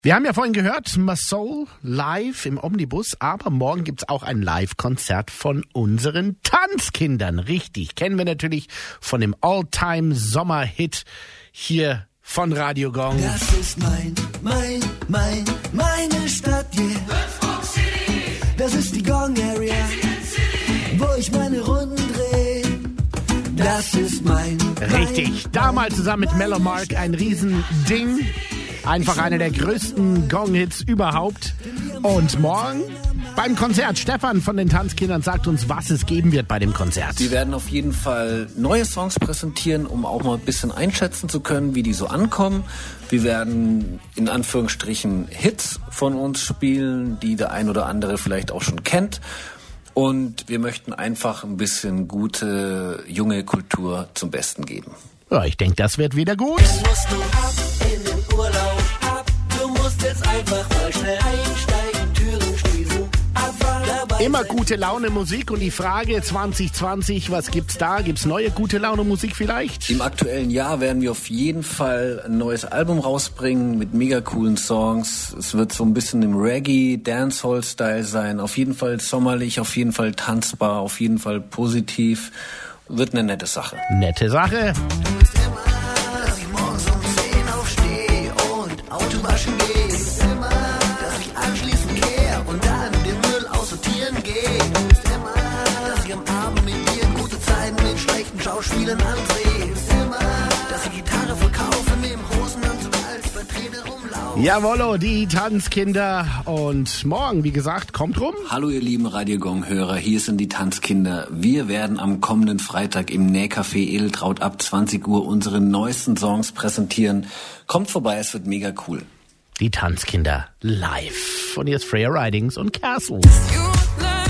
Wir haben ja vorhin gehört, Masoul live im Omnibus, aber morgen gibt's auch ein Live-Konzert von unseren Tanzkindern. Richtig, kennen wir natürlich von dem All-Time-Sommer-Hit hier von Radio Gong. Das ist meine Stadt, yeah. Das ist die Gong Area, wo ich meine Runden drehe. Das ist Richtig, damals zusammen mit Mellow Mark ein Riesending. Einfach einer der größten Gong-Hits überhaupt. Und morgen beim Konzert. Stefan von den Tanzkindern sagt uns, was es geben wird bei dem Konzert. Wir werden auf jeden Fall neue Songs präsentieren, um auch mal ein bisschen einschätzen zu können, wie die so ankommen. Wir werden in Anführungsstrichen Hits von uns spielen, die der ein oder andere vielleicht auch schon kennt. Und wir möchten einfach ein bisschen gute, junge Kultur zum Besten geben. Ja, ich denke, das wird wieder gut. Jetzt musst du ab in den Urlaub, ab. Du musst jetzt einfach mal schnell einsteigen, Türen schließen, abfahren, dabei Immer gute Laune Musik und die Frage 2020, was gibt's da? Gibt's neue gute Laune Musik vielleicht? Im aktuellen Jahr werden wir auf jeden Fall ein neues Album rausbringen mit mega coolen Songs. Es wird so ein bisschen im Reggae, Dancehall-Style sein. Auf jeden Fall sommerlich, auf jeden Fall tanzbar, auf jeden Fall positiv. Wird eine nette Sache. Nette Sache. Du willst immer, dass ich morgens um 10 aufstehe und Auto waschen gehe. Du willst immer, dass ich anschließend kehre und dann den Müll aussortieren gehe. Du willst immer, dass ich am Abend mit dir gute Zeiten mit schlechten Schauspielern andrehe. Du willst immer, dass ich Gitarre verkaufe, mit dem Hosenanzug als Vertreter rumlaufe. Jawollo, die Tanzkinder. Und morgen, wie gesagt, kommt rum. Hallo ihr lieben Radio Gong-Hörer, hier sind die Tanzkinder. Wir werden am kommenden Freitag im Nähcafé Edeltraud ab 20 Uhr unsere neuesten Songs präsentieren. Kommt vorbei, es wird mega cool. Die Tanzkinder live. Und jetzt Freya Ridings und Castles. You lie.